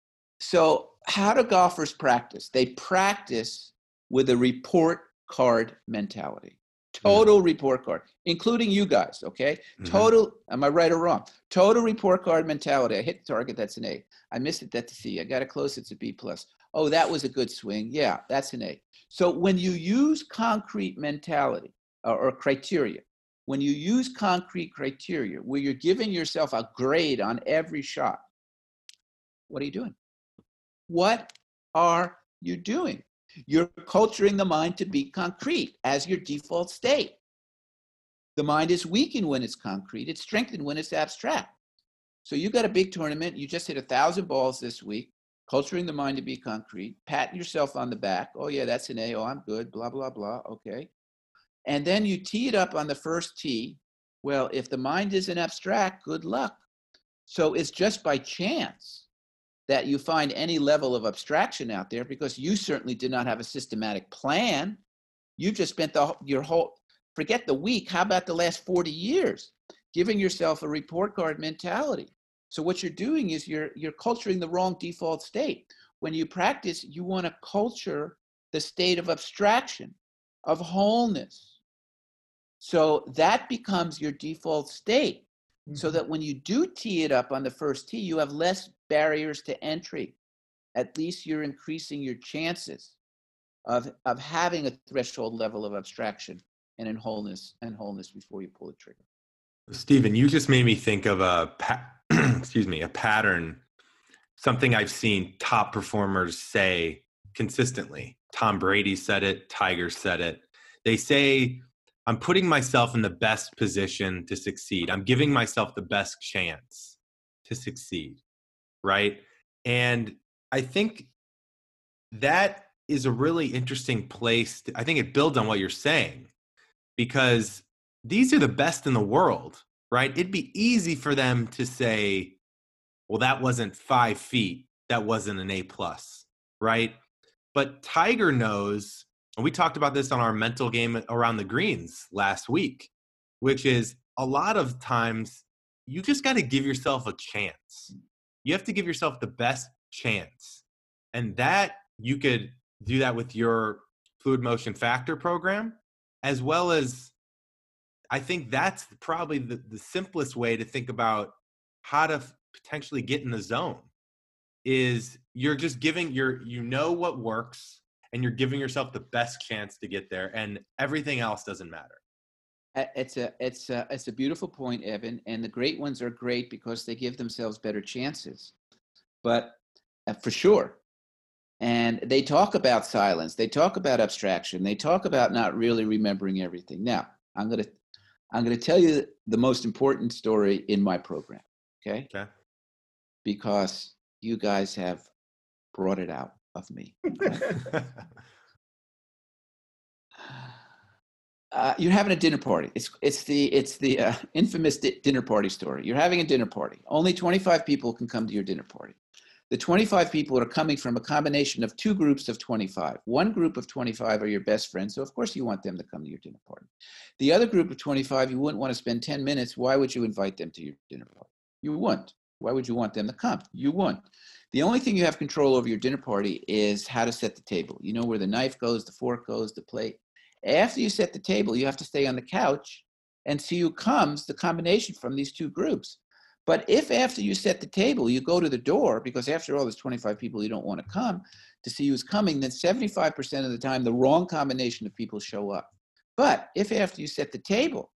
how do golfers practice? They practice with a report card mentality. Total report card, including you guys, okay? Total, am I right or wrong? Total report card mentality. I hit the target, that's an A. I missed it, that's a C. I got it close, it's a B+. Oh, that was a good swing. Yeah, that's an A. So when you use concrete mentality or criteria, when you use concrete criteria where you're giving yourself a grade on every shot, what are you doing? What are you doing? You're culturing the mind to be concrete as your default state. The mind is weakened when it's concrete. It's strengthened when it's abstract. So you got a big tournament. You just hit 1,000 balls this week, culturing the mind to be concrete, patting yourself on the back. Oh, yeah, that's an A. Oh, I'm good, blah, blah, blah. Okay. And then you tee it up on the first tee. Well, if the mind isn't abstract, good luck. So it's just by chance that you find any level of abstraction out there, because you certainly did not have a systematic plan. You just spent your whole, forget the week, how about the last 40 years, giving yourself a report card mentality. So what you're doing is you're culturing the wrong default state. When you practice, you want to culture the state of abstraction, of wholeness. So that becomes your default state. So that when you do tee it up on the first tee, you have less barriers to entry. At least you're increasing your chances of having a threshold level of abstraction and in wholeness before you pull the trigger. Stephen, you just made me think of a pattern, something I've seen top performers say consistently. Tom Brady said it, Tiger said it. They say, I'm putting myself in the best position to succeed. I'm giving myself the best chance to succeed, right? And I think that is a really interesting place. I think it builds on what you're saying, because these are the best in the world, right? It'd be easy for them to say, well, that wasn't 5 feet. That wasn't an A+, right? But Tiger knows, and we talked about this on our mental game around the greens last week, which is a lot of times you just got to give yourself a chance. You have to give yourself the best chance. And that you could do that with your fluid motion factor program, as well as I think that's probably the simplest way to think about how to potentially get in the zone is you're just giving you know what works and you're giving yourself the best chance to get there, and everything else doesn't matter. It's a beautiful point, Evan, and the great ones are great because they give themselves better chances. But for sure. And they talk about silence. They talk about abstraction. They talk about not really remembering everything. Now, I'm going to tell you the most important story in my program, okay? Okay. Because you guys have brought it out of me. You're having a dinner party. It's the infamous dinner party story. You're having a dinner party. Only 25 people can come to your dinner party. The 25 people are coming from a combination of two groups of 25. One group of 25 are your best friends, so of course you want them to come to your dinner party. The other group of 25, you wouldn't want to spend 10 minutes. Why would you invite them to your dinner party? You wouldn't. Why would you want them to come? You wouldn't. The only thing you have control over your dinner party is how to set the table. You know where the knife goes, the fork goes, the plate. After you set the table, you have to stay on the couch and see who comes, the combination from these two groups. But if after you set the table, you go to the door, because after all, there's 25 people you don't want to come to see who's coming, then 75% of the time, the wrong combination of people show up. But if after you set the table,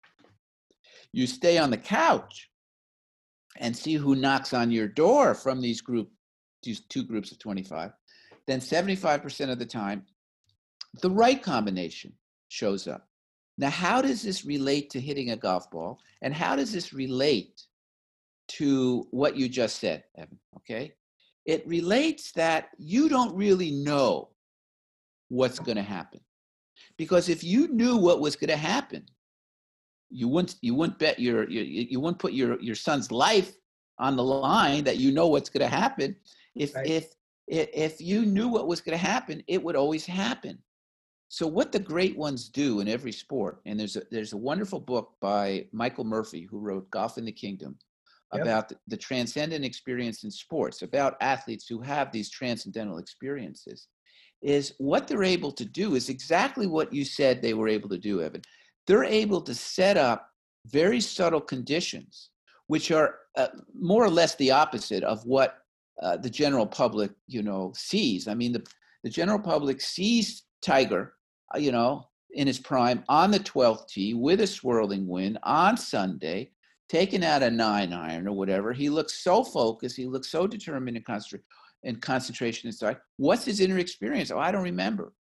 you stay on the couch and see who knocks on your door from these two groups of 25, then 75% of the time, the right combination shows up. Now, how does this relate to hitting a golf ball? And how does this relate to what you just said, Evan, okay? It relates that you don't really know what's going to happen. Because if you knew what was going to happen, you wouldn't bet you wouldn't put your son's life on the line that you know what's going to happen. If you knew what was going to happen, it would always happen. So what the great ones do in every sport, and there's a wonderful book by Michael Murphy, who wrote Golf in the Kingdom, about the transcendent experience in sports, about athletes who have these transcendental experiences, is what they're able to do is exactly what you said they were able to do, Evan. They're able to set up very subtle conditions, which are more or less the opposite of what the general public, sees. I mean, the general public sees Tiger, in his prime on the 12th tee with a swirling wind on Sunday, taking out a 9-iron or whatever. He looks so focused. He looks so determined and concentration inside. What's his inner experience? Oh, I don't remember.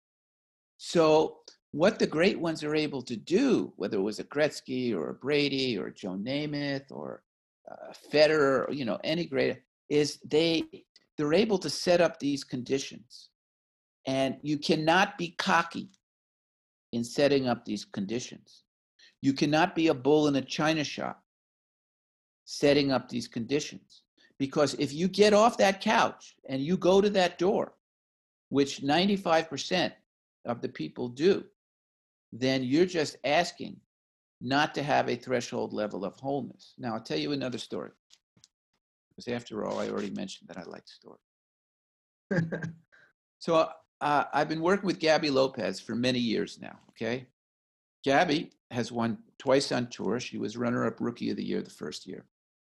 So what the great ones are able to do, whether it was a Gretzky or a Brady or Joe Namath or Federer, any great, is they're able to set up these conditions. And you cannot be cocky in setting up these conditions. You cannot be a bull in a china shop setting up these conditions. Because if you get off that couch and you go to that door, which 95% of the people do, then you're just asking not to have a threshold level of wholeness. Now, I'll tell you another story. Because after all, I already mentioned that I like stories. So I've been working with Gabby Lopez for many years now, okay? Gabby has won twice on tour. She was runner-up Rookie of the Year the first year.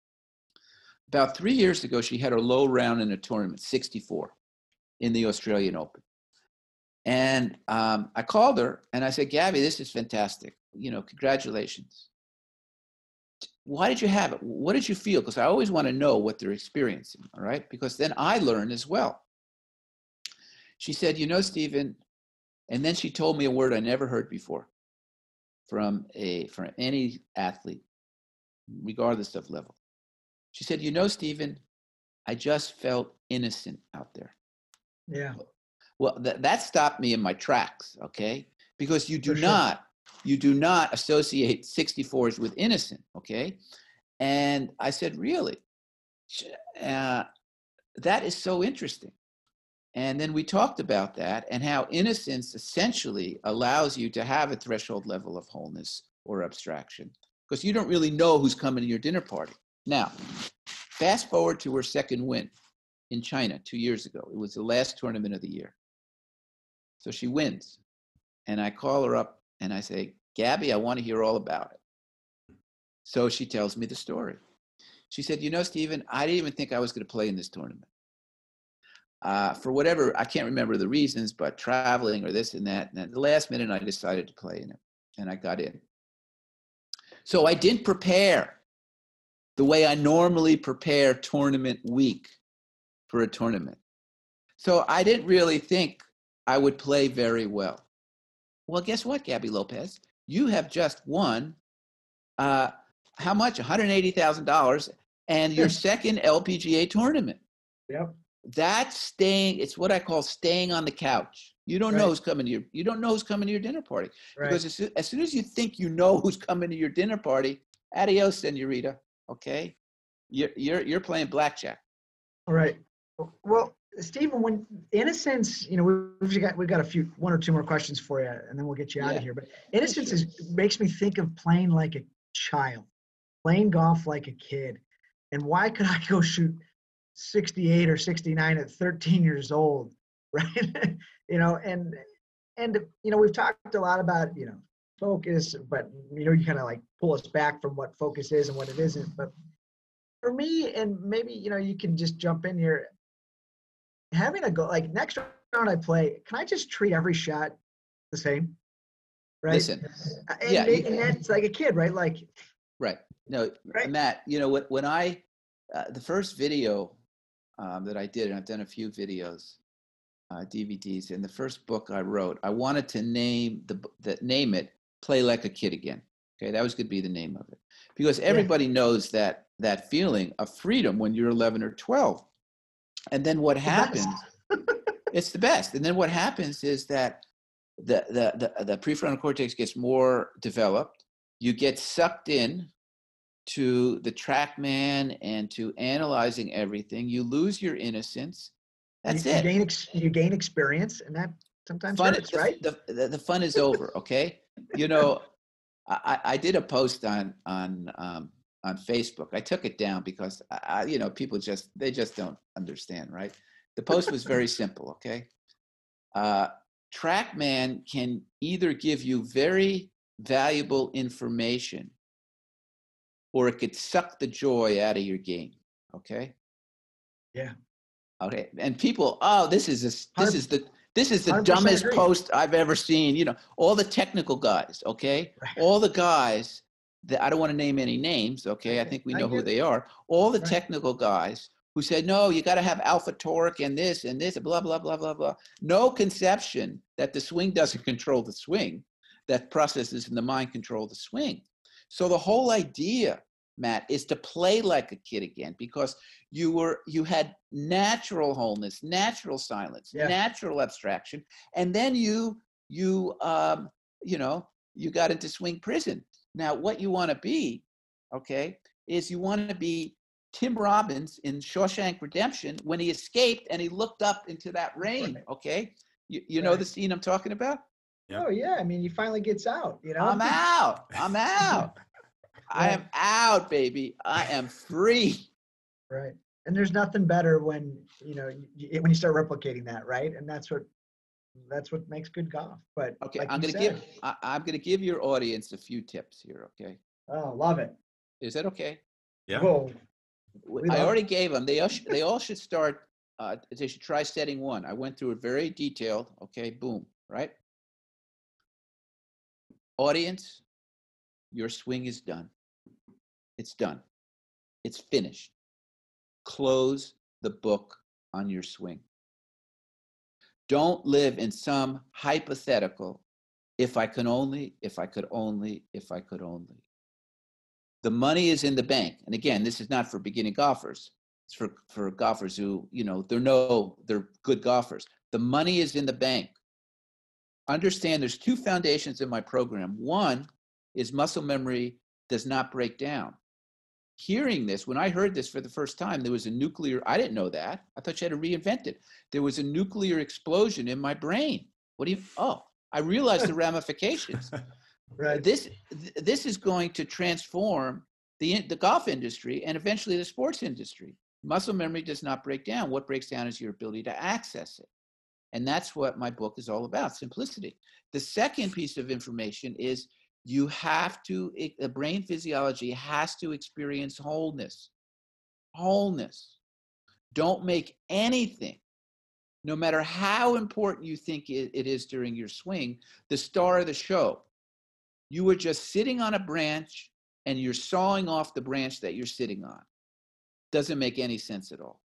About 3 years ago, she had her low round in a tournament, 64, in the Australian Open. And I called her and I said, Gabby, this is fantastic. Congratulations. Why did you have it? What did you feel? Because I always want to know what they're experiencing, all right? Because then I learn as well. She said, Stephen, and then she told me a word I never heard before from any athlete, regardless of level. She said, Stephen, I just felt innocent out there. Yeah. Well, that stopped me in my tracks, okay? Because you do not associate 64s with innocent, okay? And I said, really? That is so interesting. And then we talked about that and how innocence essentially allows you to have a threshold level of wholeness or abstraction. because you don't really know who's coming to your dinner party. Now, fast forward to her second win in China 2 years ago. It was the last tournament of the year. So she wins. And I call her up and I say, Gabby, I want to hear all about it. So she tells me the story. She said, you know, Stephen, I didn't even think I was going to play in this tournament. For whatever, I can't remember the reasons, but traveling or this and that. And at the last minute, I decided to play in it. And I got in. So I didn't prepare the way I normally prepare tournament week for a tournament. So I didn't really think I would play very well. Well, guess what, Gabby Lopez? You have just won, how much? $180,000 and your second LPGA tournament. Yep. That's staying, it's what I call staying on the couch. You don't know who's coming to you don't know who's coming to your dinner party. Right. Because as soon as you think you know who's coming to your dinner party, adios, senorita. Okay? You're playing blackjack. All right. Well, Stephen, when innocence, you know, we've got one or two more questions for you, and then we'll get you out of here. But innocence makes me think of playing like a child, playing golf like a kid. And why could I go shoot 68 or 69 at 13 years old, right? You know, and you know, we've talked a lot about, you know, focus, but you know, you kind of like pull us back from what focus is and what it isn't. But for me, and maybe, you know, you can just jump in here, having a go, like next round I play, can I just treat every shot the same? Right. Listen, and that's like a kid, right? Like, right. No, right. Matt, you know, when I, the first video that I did, and I've done a few videos, DVDs, and the first book I wrote, I wanted to name it Play Like a Kid Again. Okay, that was going to be the name of it. Because everybody knows that feeling of freedom when you're 11 or 12. And then what happens, it's the best. And then what happens is that the prefrontal cortex gets more developed. You get sucked in to the TrackMan and to analyzing everything. You lose your innocence. That's it. You gain experience, and that sometimes hurts, right? The fun is over. Okay, you know, I did a post on Facebook. I took it down because you know, people just don't understand, right? The post was very simple. Okay, TrackMan can either give you very valuable information, or it could suck the joy out of your game. Okay. Yeah. Okay. And people, this is the dumbest agree. post I've ever seen. You know, all the technical guys. Okay. Right. All the guys that I don't want to name any names. Okay. I think we know who they are. All the technical guys who said, no, you got to have alpha torque and this, blah, blah, blah, blah, blah. No conception that the swing doesn't control the swing, that processes in the mind control the swing. So the whole idea, Matt, is to play like a kid again, because you had natural wholeness, natural silence, natural abstraction, and then you got into swing prison. Now, what you want to be, okay, is you want to be Tim Robbins in Shawshank Redemption when he escaped and he looked up into that rain. Okay, you know the scene I'm talking about? Yep. Oh yeah, I mean, he finally gets out. You know, I'm out. I am out, baby. I am free. Right, and there's nothing better when when you start replicating that, right? And that's what makes good golf. But okay, like I'm gonna give your audience a few tips here. Okay. Oh, love it. Is that okay? Yeah. Whoa. I already gave them. They all should start. They should try setting one. I went through it very detailed. Okay, boom, right? Audience, your swing is done. It's done. It's finished. Close the book on your swing. Don't live in some hypothetical, if I could only. The money is in the bank. And again, this is not for beginning golfers. It's for golfers who, they're good golfers. The money is in the bank. Understand there's two foundations in my program. One is muscle memory does not break down. Hearing this, when I heard this for the first time, there was a nuclear, I didn't know that. I thought you had to reinvent it. There was a nuclear explosion in my brain. I realized the ramifications. Right. This is going to transform the golf industry and eventually the sports industry. Muscle memory does not break down. What breaks down is your ability to access it. And that's what my book is all about, simplicity. The second piece of information is you have to, the brain physiology has to experience wholeness. Wholeness. Don't make anything, no matter how important you think it is during your swing, the star of the show. You are just sitting on a branch and you're sawing off the branch that you're sitting on. Doesn't make any sense at all.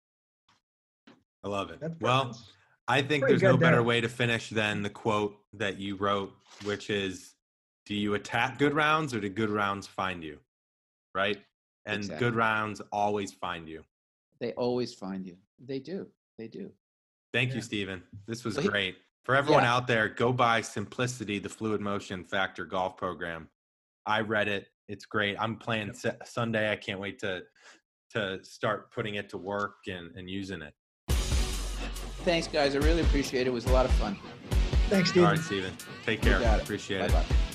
I love it. That's Well, perfect. I think Pretty there's no good better there. way to finish than the quote that you wrote, which is, do you attack good rounds or do good rounds find you? Right? And Exactly. good rounds always find you. They always find you. They do. They do. Thank you, Yeah. Stephen. This was Well, great. For everyone yeah. out there, go buy Simplicity, the Fluid Motion Factor golf program. I read it. It's great. I'm playing Sunday. I can't wait to start putting it to work and using it. Thanks, guys. I really appreciate it. It was a lot of fun. Thanks, All Stephen. right, Stephen. Take You care. got it. Appreciate it. Bye-bye.